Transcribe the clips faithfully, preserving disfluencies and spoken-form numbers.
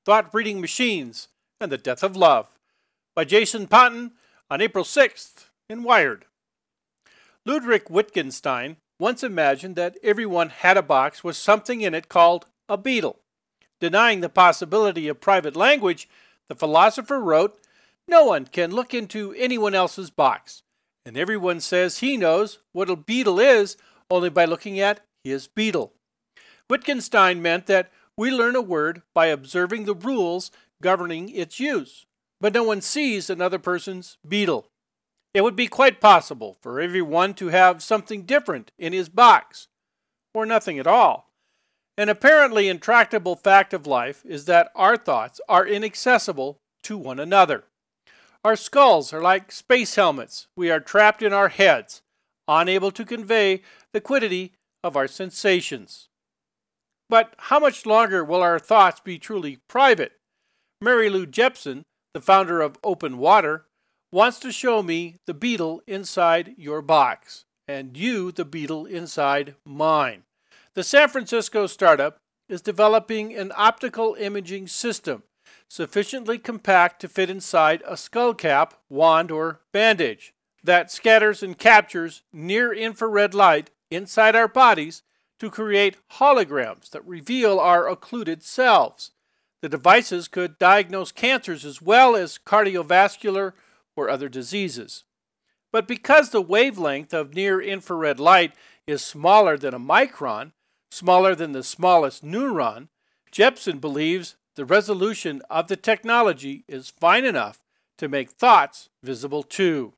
Thought-Reading Machines, and the Death of Love, by Jason Ponton on April sixth in Wired. Ludwig Wittgenstein once imagined that everyone had a box with something in it called a beetle. Denying the possibility of private language, the philosopher wrote, "No one can look into anyone else's box, and everyone says he knows what a beetle is only by looking at his beetle." Wittgenstein meant that we learn a word by observing the rules governing its use, but no one sees another person's beetle. It would be quite possible for everyone to have something different in his box, or nothing at all. An apparently intractable fact of life is that our thoughts are inaccessible to one another. Our skulls are like space helmets. We are trapped in our heads, unable to convey the quiddity of our sensations. But how much longer will our thoughts be truly private? Mary Lou Jepson, the founder of Open Water, wants to show me the beetle inside your box, and you the beetle inside mine. The San Francisco startup is developing an optical imaging system sufficiently compact to fit inside a skull cap, wand, or bandage that scatters and captures near-infrared light inside our bodies to create holograms that reveal our occluded selves. The devices could diagnose cancers as well as cardiovascular or other diseases. But because the wavelength of near-infrared light is smaller than a micron, smaller than the smallest neuron, Jepson believes the resolution of the technology is fine enough to make thoughts visible too.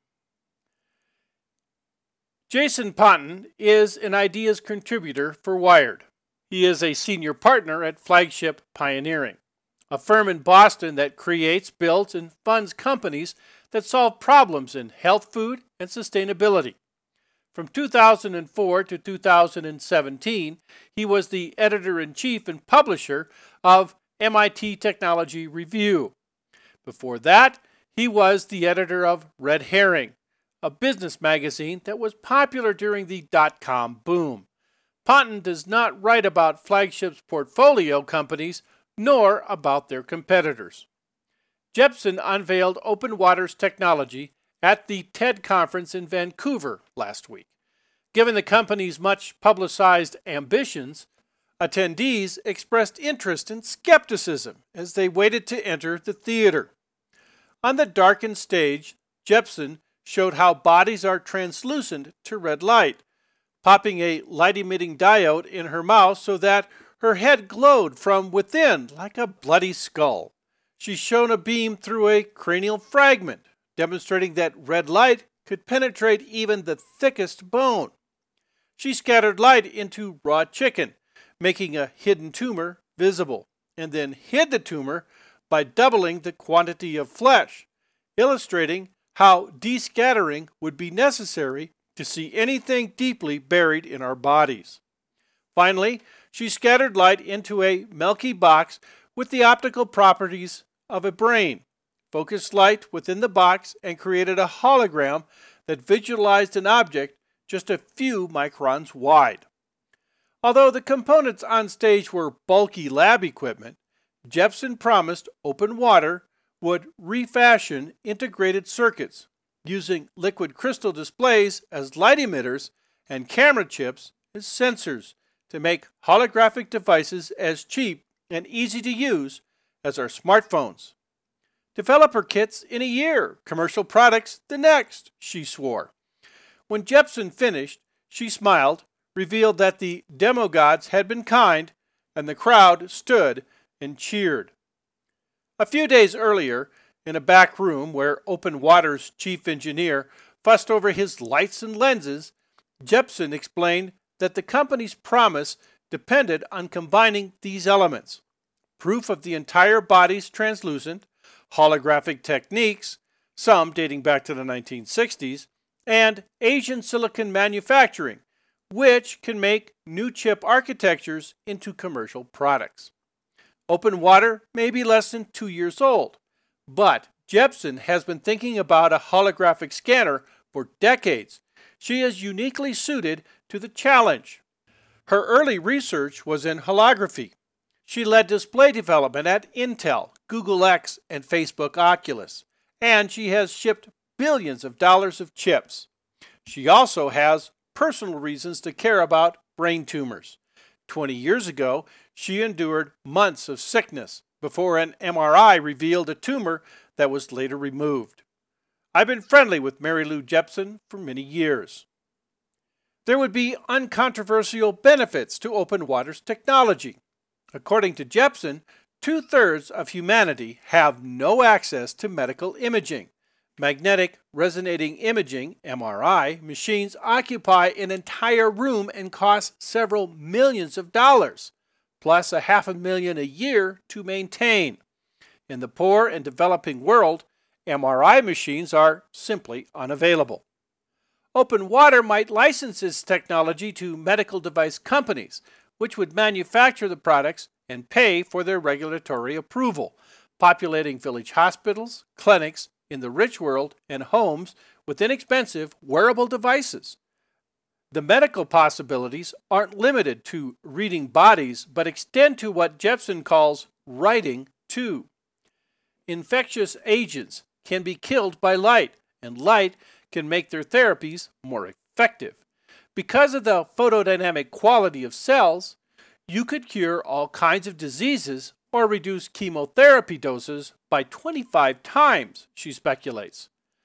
Jason Ponton is an ideas contributor for Wired. He is a senior partner at Flagship Pioneering, a firm in Boston that creates, builds, and funds companies that solve problems in health, food, and sustainability. From two thousand four to two thousand seventeen, he was the editor-in-chief and publisher of M I T Technology Review. Before that, he was the editor of Red Herring, a business magazine that was popular during the dot-com boom. Ponton does not write about Flagship's portfolio companies, nor about their competitors. Jepson unveiled Open Water's technology at the TED conference in Vancouver last week. Given the company's much publicized ambitions, attendees expressed interest and skepticism as they waited to enter the theater. On the darkened stage, Jepson showed how bodies are translucent to red light, popping a light-emitting diode in her mouth so that her head glowed from within like a bloody skull. She shone a beam through a cranial fragment, demonstrating that red light could penetrate even the thickest bone. She scattered light into raw chicken, making a hidden tumor visible, and then hid the tumor by doubling the quantity of flesh, illustrating how descattering would be necessary to see anything deeply buried in our bodies. Finally, she scattered light into a milky box with the optical properties of a brain, focused light within the box, and created a hologram that visualized an object just a few microns wide. Although the components on stage were bulky lab equipment, Jepson promised Open Water would refashion integrated circuits using liquid crystal displays as light emitters and camera chips as sensors to make holographic devices as cheap and easy to use as our smartphones. Developer kits in a year, commercial products the next, she swore. When Jepson finished, she smiled, revealed that the demo gods had been kind, and the crowd stood and cheered. A few days earlier, in a back room where Open Water's chief engineer fussed over his lights and lenses, Jepson explained that the company's promise depended on combining these elements: proof of the entire body's translucent, holographic techniques, some dating back to the nineteen sixties, and Asian silicon manufacturing, which can make new chip architectures into commercial products. Open Water may be less than two years old, but Jepson has been thinking about a holographic scanner for decades. She is uniquely suited to the challenge. Her early research was in holography. She led display development at Intel, Google X, and Facebook Oculus, and she has shipped billions of dollars of chips. She also has personal reasons to care about brain tumors. Twenty years ago, she endured months of sickness before an M R I revealed a tumor that was later removed. I've been friendly with Mary Lou Jepsen for many years. There would be uncontroversial benefits to open waters technology. According to Jepsen, two-thirds of humanity have no access to medical imaging. Magnetic resonating imaging, M R I, machines occupy an entire room and cost several millions of dollars, plus a half a million a year to maintain. In the poor and developing world, M R I machines are simply unavailable. Open Water might license its technology to medical device companies, which would manufacture the products and pay for their regulatory approval, populating village hospitals, clinics in the rich world, and homes with inexpensive wearable devices. The medical possibilities aren't limited to reading bodies, but extend to what Jepsen calls writing too. Infectious agents can be killed by light, and light can make their therapies more effective. Because of the photodynamic quality of cells, you could cure all kinds of diseases or reduce chemotherapy doses by twenty-five times, she speculates.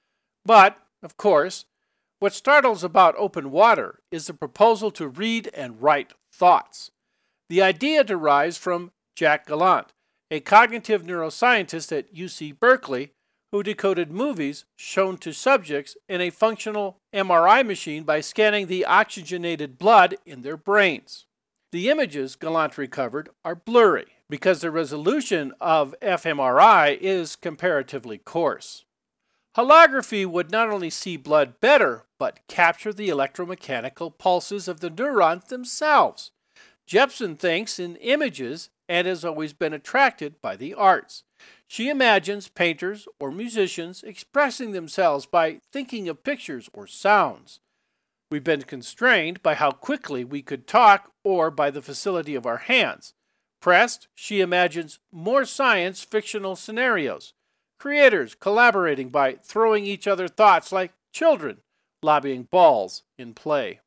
But, of course, what startles about Open Water is the proposal to read and write thoughts. The idea derives from Jack Gallant, a cognitive neuroscientist at U C Berkeley who decoded movies shown to subjects in a functional M R I machine by scanning the oxygenated blood in their brains. The images Gallant recovered are blurry because the resolution of fMRI is comparatively coarse. Holography would not only see blood better, but capture the electromechanical pulses of the neurons themselves. Jepsen thinks in images and has always been attracted by the arts. She imagines painters or musicians expressing themselves by thinking of pictures or sounds. We've been constrained by how quickly we could talk or by the facility of our hands. Pressed, she imagines more science fictional scenarios. Creators collaborating by throwing each other thoughts like children lobbying balls in play.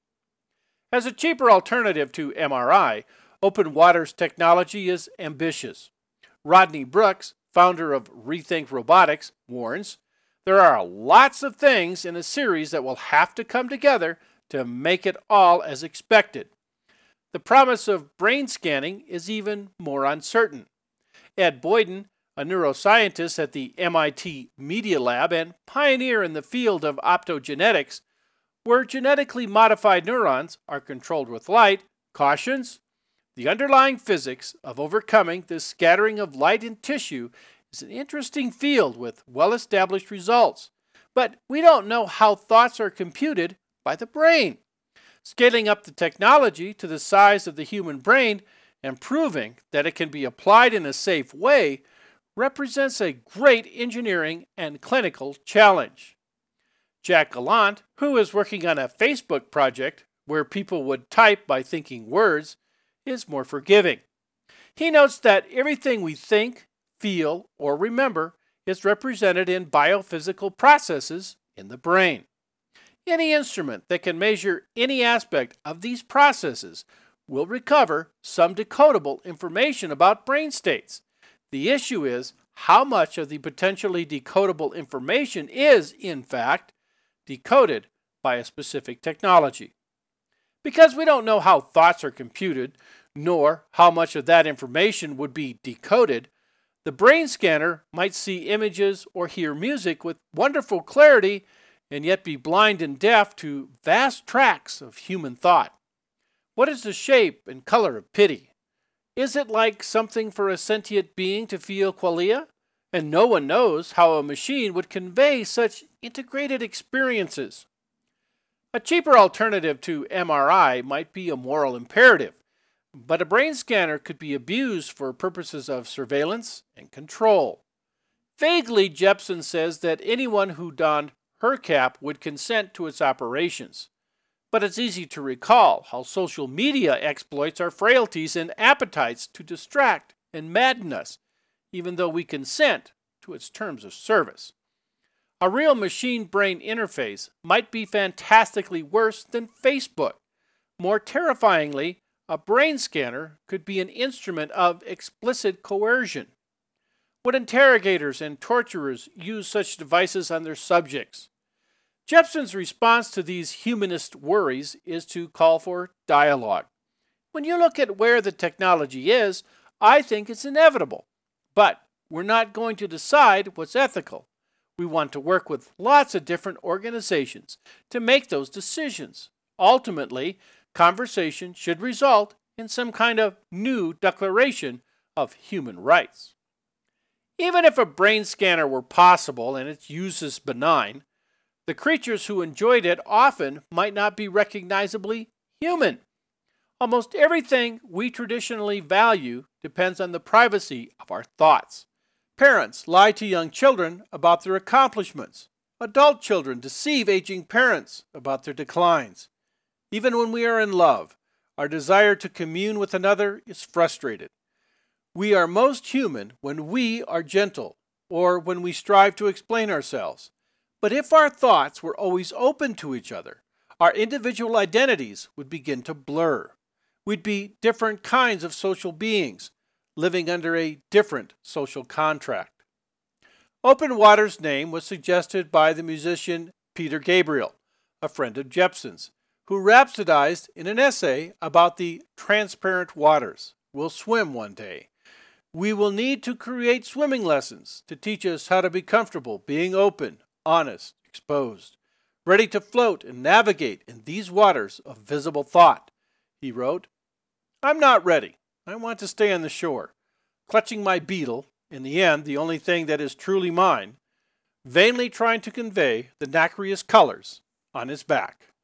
As a cheaper alternative to M R I, Open Water's technology is ambitious. Rodney Brooks, founder of Rethink Robotics, warns, there are lots of things in a series that will have to come together to make it all as expected. The promise of brain scanning is even more uncertain. Ed Boyden, a neuroscientist at the M I T Media Lab and pioneer in the field of optogenetics, where genetically modified neurons are controlled with light, cautions, the underlying physics of overcoming this scattering of light in tissue is an interesting field with well-established results, but we don't know how thoughts are computed by the brain. Scaling up the technology to the size of the human brain and proving that it can be applied in a safe way represents a great engineering and clinical challenge. Jack Gallant, who is working on a Facebook project where people would type by thinking words, is more forgiving. He notes that everything we think, feel, or remember is represented in biophysical processes in the brain. Any instrument that can measure any aspect of these processes will recover some decodable information about brain states. The issue is how much of the potentially decodable information is, in fact, decoded by a specific technology. Because we don't know how thoughts are computed, nor how much of that information would be decoded, the brain scanner might see images or hear music with wonderful clarity and yet be blind and deaf to vast tracts of human thought. What is the shape and color of pity? Is it like something for a sentient being to feel qualia? And no one knows how a machine would convey such integrated experiences. A cheaper alternative to M R I might be a moral imperative, but a brain scanner could be abused for purposes of surveillance and control. Vaguely, Jepsen says that anyone who donned her cap would consent to its operations. But it's easy to recall how social media exploits our frailties and appetites to distract and madden us, even though we consent to its terms of service. A real machine-brain interface might be fantastically worse than Facebook. More terrifyingly, a brain scanner could be an instrument of explicit coercion. Would interrogators and torturers use such devices on their subjects? Jepson's response to these humanist worries is to call for dialogue. When you look at where the technology is, I think it's inevitable. But we're not going to decide what's ethical. We want to work with lots of different organizations to make those decisions. Ultimately, conversation should result in some kind of new declaration of human rights. Even if a brain scanner were possible and its use is benign, the creatures who enjoyed it often might not be recognizably human. Almost everything we traditionally value depends on the privacy of our thoughts. Parents lie to young children about their accomplishments. Adult children deceive aging parents about their declines. Even when we are in love, our desire to commune with another is frustrated. We are most human when we are gentle, or when we strive to explain ourselves. But if our thoughts were always open to each other, our individual identities would begin to blur. We'd be different kinds of social beings, living under a different social contract. Open Water's name was suggested by the musician Peter Gabriel, a friend of Jepson's, who rhapsodized in an essay about the transparent waters. We'll swim one day. We will need to create swimming lessons to teach us how to be comfortable being open, honest, exposed, ready to float and navigate in these waters of visible thought, he wrote. I'm not ready. I want to stay on the shore, clutching my beetle, in the end the only thing that is truly mine, vainly trying to convey the nacreous colors on his back.